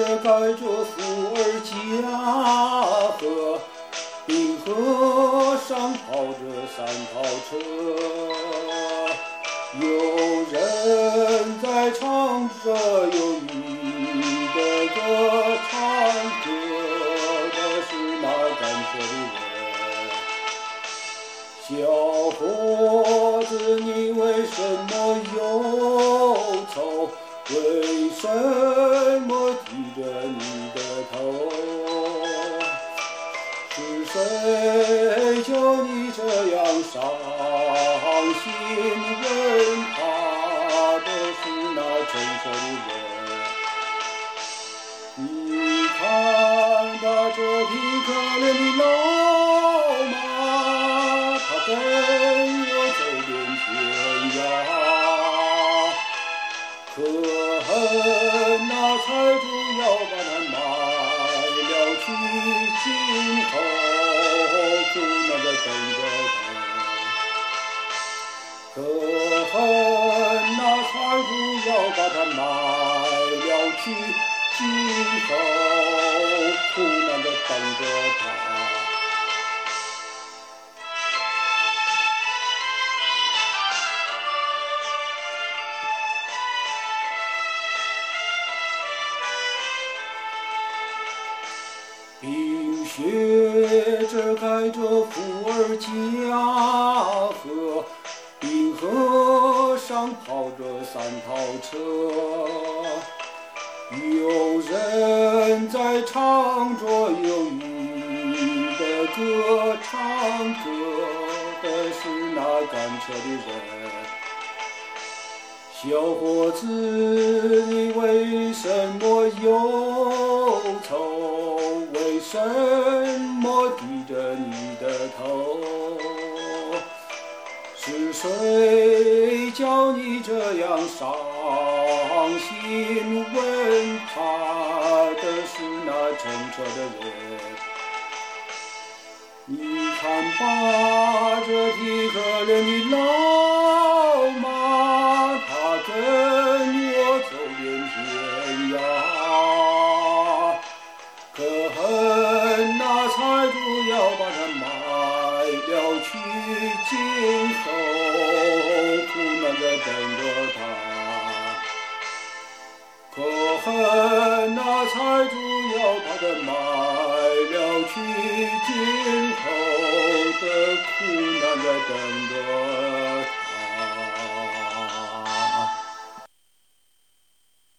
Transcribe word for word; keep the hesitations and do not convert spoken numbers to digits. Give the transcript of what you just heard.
盖着富尔加河，冰河上跑着三套车，有人在唱着忧郁的歌，唱歌的是那赶车的人。小伙子，你为什么忧愁？为什么低着你的头？是谁叫你这样伤心？问他的是那乘车的人。你看他这匹可怜的老马，他跟我走遍天涯，可恨那财主要把它卖了去，今后苦难地等着他。可恨那财主要把它卖了去，今后苦难地等着他。冰雪遮盖着富尔加河，冰河上跑着三套车，有人在唱着忧郁的歌，唱歌的是那赶车的人。小伙子，你为什么忧愁？为什么低着你的头？是谁叫你这样伤心？问他的是那乘车的人。你看吧，这匹可怜的老马，它跟我走遍天涯，可恨那财主要把它卖了去，今后苦难地等着他。可恨那财主要把它卖了去，今后的苦难在等着